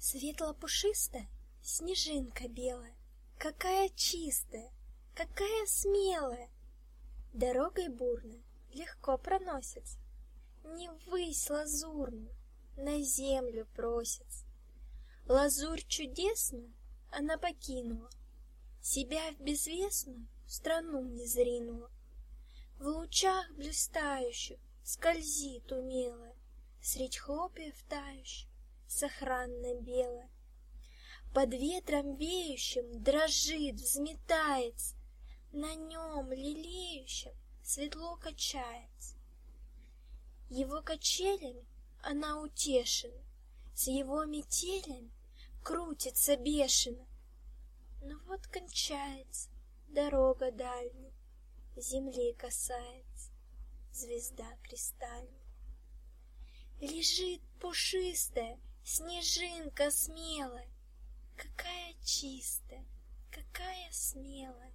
Светло-пушистая снежинка белая, какая чистая, какая смелая! Дорогой бурной легко проносится, не ввысь лазурную, на землю просится. Лазурь чудесную она покинула, себя в безвестную страну не зринула. В лучах блистающих скользит умелая, средь хлопьев тающих, сохранно белая. Под ветром веющим дрожит, взметается, на нем лелеющем светло качается. Его качелями она утешена, с его метелями крутится бешено. Но вот кончается дорога дальняя, земли касается звезда кристальная. Лежит пушистая снежинка смелая, какая чистая, какая смелая!